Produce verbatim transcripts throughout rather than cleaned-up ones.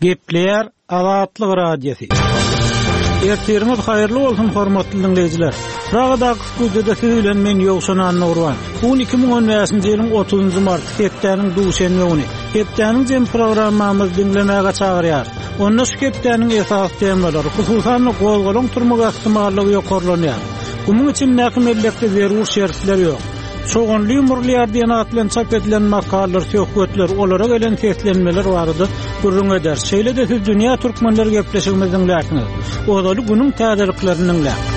Gepler Azatlyk radiosu. Ertirimiz hayırlı olsun hormatly dinleyijiler. Ragada studiyada siz bilen men Ýowşan Annurwan. Bu iki ming on beşinji ýylyň otuzynjy mart hepdeniň duşenme güni. Hepdeniň jem programmamyz dinlemäge çagyrýar. Onda şu hepdeniň esas temalary, hususan gowgalaň turmak ähtimallygy ýokarlanýar. Bunun için näkim elbetde zerur şertler ýok. Soğanlı yumurluyar diyen atlan çap edilen makalar, söhbetler, olara gelen seslenmeler vardı. Gurrun eder. Şeyle de siz dünya Türkmenleri gepleşigimizin lakını. Odalı bunun täzeliklerinin lakını.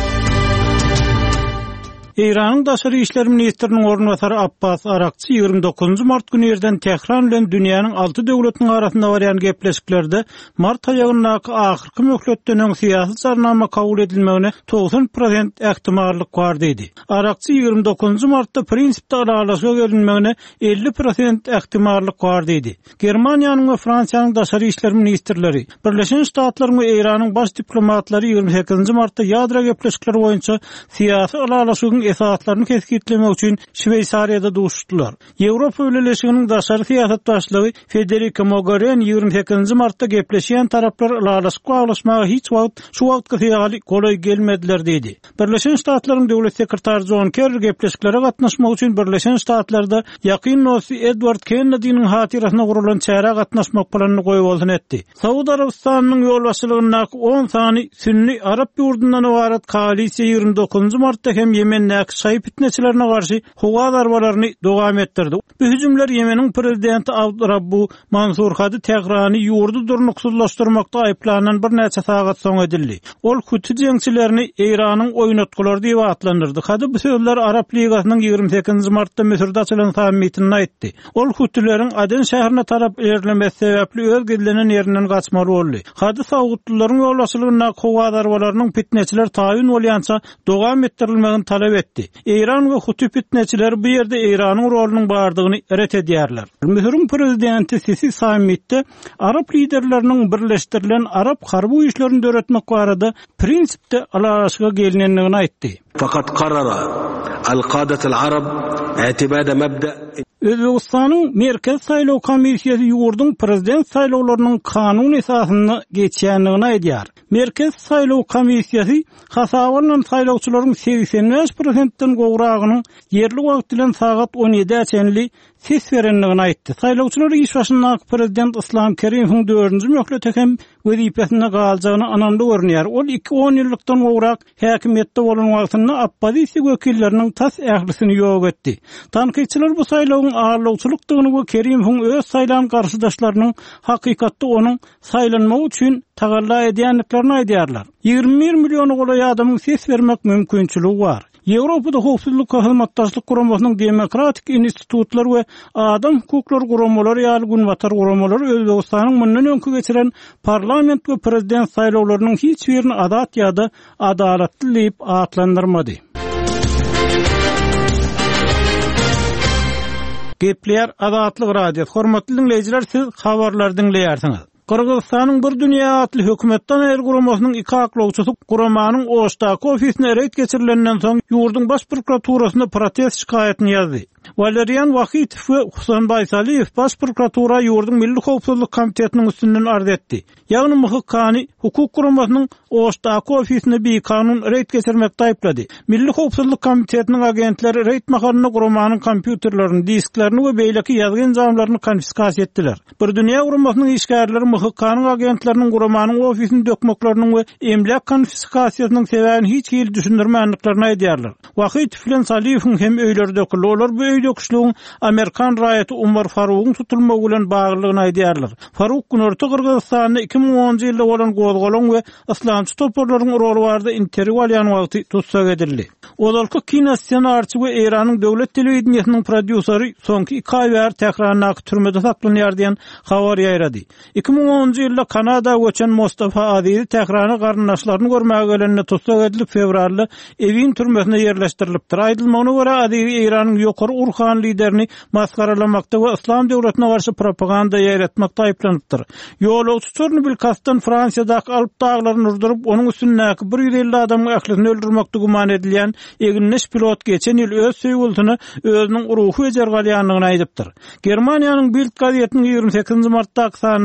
İran'ın Daşary işler ministrinin ornwatary Abbas Arakçy ýygrimi dokuzynjy mart günü ýerden Tehran bilen dünýäniň alty döwletiniň arasynda barýan gepleşiklerde mart aýagynaky ahyrky möhletden öň syýasy çarnama kabul edilmegine doksan prosent ähtimallyk bar diýdi. Arakçy ýygrimi dokuzynjy martda prinsipde aralaşyga gelinmegine elli prosent ähtimallyk bar diýdi. Germaniýanyň we Fransiýanyň Daşary işler ministrleri, Birleşen Ştatlaryň we Iranyň baş diplomatlary ýygrimi sekizinji martda ýadra gepleşikleri boýunça syýasy aralaşygyň esaslarını keskitlemek için Şweýsariýada duşdular. Ýewropa Birleşiginiň daşary syýasat başlygy Federica Mogherini ýygrimi sekizinji martda gepleşýän taraplar aralaşyk baglaşmagy hiç wagt şu wagtga tegali golay gelmediler diýdi. Birleşen Ştatlaryň döwlet sekretary John Kerry gepleşiklere gatnaşmak üçin Birleşen Ştatlarda ýakyn nosy Edward Kennedy'niň hatirasyna gurulan çäre gatnaşmak planyny goýup bolsun etdi. Saudy Arabistanynyň ýol başçylygyna on sany Sünni Arab ýurdundan ibaret koalisiýa ýygrimi dokuzynjy martda hem Ýemen Şaýy fitneçilerine garşy howa darbalaryny dowam etdirdi. Bu hüjümler Ýemeniň prezidenti Abdurrabbu Mansur Hady Tehrany ýurdu durnuksuzlaşdyrmakda aýplanan bir näçe sagat soň edildi. Ol Huti jeňçilerini Iranyň oýnatgylary diýip atlandyrdy. Hady bu sözler Arab Ligasynyň ýygrimi sekizinji martda Misirde açylan sammitinde aýtdy. Ol Hutileriň Aden şäherine tarap ilerlemesi sebäpli öz gidilenen ýerinden gaçmaly boldy. Hady Saudlaryň ýolbaşçylygyna howa darbalarynyň fitneçiler taýyn bolýança dowam etdirilmegini talap etdi. İran ve Huti fitneçiler bu yerde İran'ın rolünün bardygyny ret edýärler. Misir'in prezidenti Sisi sammitde Arap liderlerinin birleşdirilen Arap harby işlerini döretmek barada prinsipde araşyga gelinenligini aýtdy. Fakat qarara al-qadat al-arab i'tibada mabda Özbegistanyň Merkez Saýlaw Komissiýasy ýurdun prezident saýlawlarynyň kanun esasyny geçýänligini aýdýar. Merkez Saýlaw Komissiýasy hasabylan saýlawçylaryň seksen beş prosentden gowragynyň yerli wagt bilen sagat on ýedi açanly ses berenligini aýtdy. Saýlawçylar iş başyndaky prezident Islom Kerimowyň dördünji möhlet hem wezipesine galyjyny anandy görnýär. Ol iki on ýyllykdan gowrak häkimetde bolan wagtyny oppozisiýa wekilleriniň tas ählisini ýok etdi. Tanqidçiler bu saýlawyň ağırlawçylykdygyny we Kerimowyň öz saýlan garşydaşlarynyň hakykatda onuň saýlanmagy üçin tagalla edýänliklerini aýdýarlar. ýygrimi bir million golay adamyň ses bermek mümkinçiligi bar. Ýewropada howpsuzlyk we hyzmatdaşlyk guramasynyň demokratik institutlary we adam hukuklary guramalary ýaly günbatar guramalary Özbegistanyň mundan öňkü geçiren parlament we prezident saýlawlarynyň hiç birini adat ýa-da adalatly diýip atlandyrmady. Gepler Azatlyk radiosu. Hormatly dinleyijiler, siz habarlar dinleýärsiňiz. Kırgızstanyň bir dünýä atly hökümetden aýry guramasynyň iki aklawçysy guramanyň Oştaky ofisine reýt geçirilenden soň ýurdun baş prokuraturasyna protest şikaýetini ýazdy. Valerian Wahitow we Husan Baysaliýew baş prokuratura ýurdun Milli Howpsuzlyk Komitetiniň üstünden arz etdi. Ýagny M H K-ny hukuk guramasynyň Oştaky ofisine bir kanun reýt geçirmekde aýplady. Milli Howpsuzlyk Komitetiniň agentleri reýt mahallany guramanyň kompýuterlerini, disklerini we beýleki ýazgyn jamlaryny konfiskasiýa etdiler. Bir dünýä guramasynyň işgärleri M H K-nyň agentleriniň guramanyň ofisini dökmekleriniň we emlak konfiskasiýasynyň sebäbini hiç hili düşündirmänliklaryny aýdýarlar. Wahitow bilen Saliýewiň hem öýleri döküldi. Olar bu öýdöküşlüğün Amerikan raýaty Umar Farugyň tutulmagy bilen baglygyny aýdýarlar. Farug Günorta Kyrgyzstanyna iki ming onunji ýylda bolan gowgalaň we islamçy toparlaryň roli barada interwiu alýan wagty tutsak edildi. Olalky kinosenarçy we Iranyň döwlet telewizionynyň prodüseri soňky iki aý bäri Tehranyň türmede saklanýar diýen habar ýaýrady. iki ming onunji ýylda Kanada göçen Mustafa Aziz Tehrany garyndaşlaryny görmäge gelenine tutsak edilip fevralda Evin türmesine ýerleşdirilipdir. Aýdylmagyna görä Aziz Iranyň ýokary Urhan liderini maskaralamakda we İslam döwletine garşy propaganda ýaýratmakda aýplanypdyr. Ýolagçy Çornobil kastan Fransiyadaky Alp daglaryny urdurup onuň üstündäki bir ýüz elli adamyň ählisini öldürmekde guman edilýän egilneş pilot geçen ýyl öz söýgültüni özüniň uruhy we jargalýanlygyny aýdypdyr. Germaniýanyň Bild gazetiniň ýygrimi sekizinji martdaky sanyna aýdylmagyna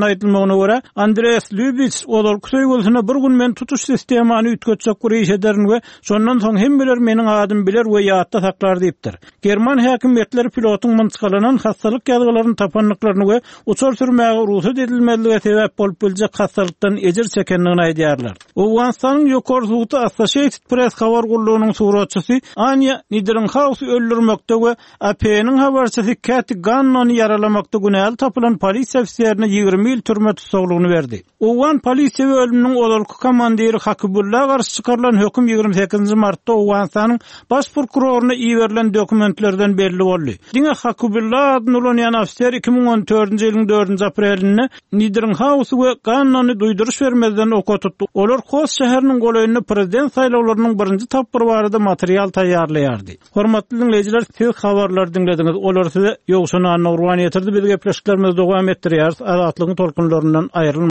bolmagyna görä Andreas Lubitz odal köýgülsüne bir gün men tutuş sistemany ütgetjek gürýiş ederin we şondan soň hemmeler meniň adym biler we ýatda saklar diýipdir. German häkimetleri pilotyň mınçyklanan hastalyk ýazgylaryny tapanlyklaryny we uçar sürmäge ruhsat edilmezlige sebäp bolup biljek hastalykdan ejir çekendigini aýdýarlar. Owganstanyň ýokarlygy Associated Press habar gurulunyň suratçysy Anya Niederhaus öldürmekde we A P'niň habarçysy Kathy Gannony yaralamakda günäl tapylan polisiýa ofisiýerine ýygrimi ýyl türme tutuklugyny berdi. Owgan polisiýa we ölümniň olalky komandiri Hakybulla garşy çykarylan höküm ýygrimi sekizinji martda Owganstanyň baş prokuroruna iýerilen dokumentlerden belli boldy. Diňe Hakybulla adly bolan ofisiýer iki ming on dördünji ýylyň dördünji aprelinde Niederhaus we Gannony duýduruş bermezden oka tutdy. Olar Kos şäheriniň goýunyna prezident saýlawlarynyň birinji tapyry barada material taýýarlaýardy. Hormatly dinleýijiler, siz habarlar dinlediňiz. Olar size ýogşuna anawrwan ýetirdi. Biz gepleşiklerimiz dowam etdirýär. Azatlygyň tolkunlaryndan aýrylma.